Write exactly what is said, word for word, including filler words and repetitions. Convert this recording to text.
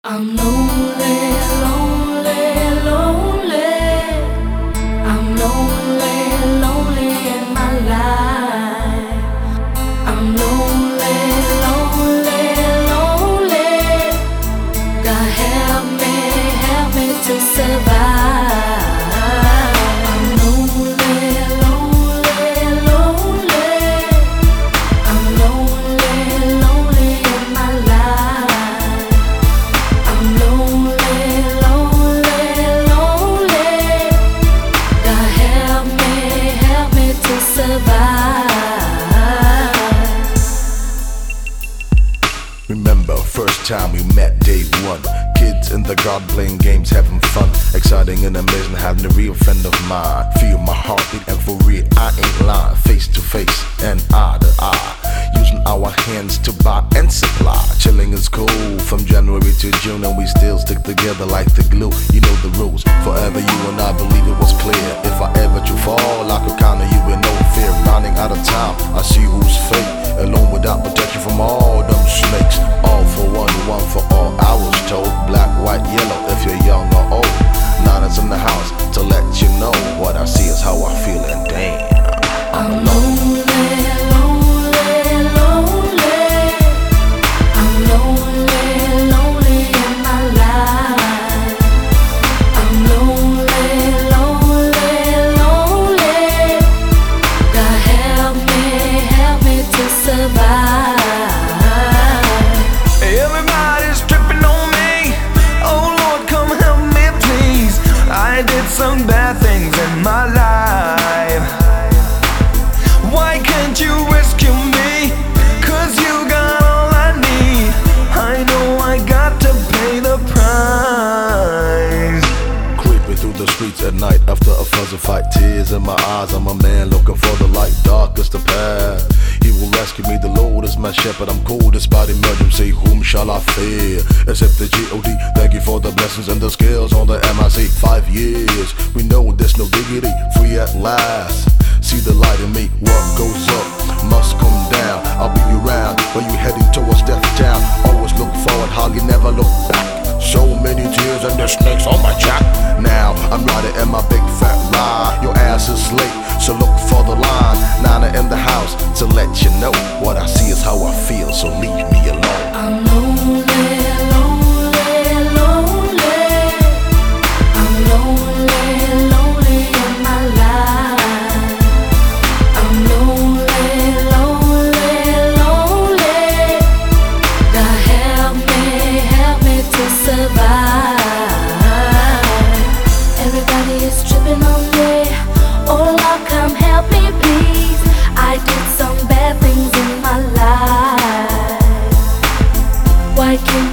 I'm lonely, lonely, lonely. I'm lonely, lonely in my life. I'm lonely, lonely, lonely. God help me, help me to survive. I'm lonely, lonely, lonely. I'm lonely, lonely in my life. I'm lonely, lonely, lonely. God help me, help me to survive. Remember, first time we met, day one. Kids in the garden playing games, having fun. Exciting and amazing, having a real friend of mine. Feel my heartbeat and for real, I ain't lying. Face to face and eye to eye, using our hands to buy and supply. Chilling is cool from January to June, and we still stick together like the glue. You know the rules, forever you and I believe it was clear. If I ever to fall, I could count on you with no fear. Running out of time, I see who's fake. Alone without protection from all them snakes. All for one, one for all. I was told black, white, yellow if you're young or old. Niners in the house to let you know what I see is how I feel, and damn, I'm lonely. Lonely, lonely. I'm lonely, lonely in my life. I'm lonely, lonely, lonely. God help me, help me to survive. Everybody's tripping on me. Oh Lord, come help me please. I did some bad things in my life. Why can't you rescue me? Cause you got all I need. I know I got to pay the price. Creeping through the streets at night after a fuzzy fight. Tears in my eyes, I'm a man looking for the light. Darkest the path, He will rescue me. The Lord is my shepherd, I'm cool despite emergency. Whom shall I fear except the G O D? Thank you for the blessings and the skills on the M I C. Five years, we know there's no diggity. Free at last, see the light in me. What goes up must come down. I'll be around when you heading towards death town. Always look forward, hardly never look back. So many tears and the snakes on my jack. Now I'm riding in my big fat ride. Your ass is late, so look for the line. Nana in the house to let you know what I see is how I feel, so leave me alone. I'm lonely, lonely, lonely. I'm lonely, lonely in my life. I'm lonely, lonely, lonely. God help me, help me to survive. Everybody is tripping on me. Oh Lord, come help me please. I did some bad things in my life. Why can't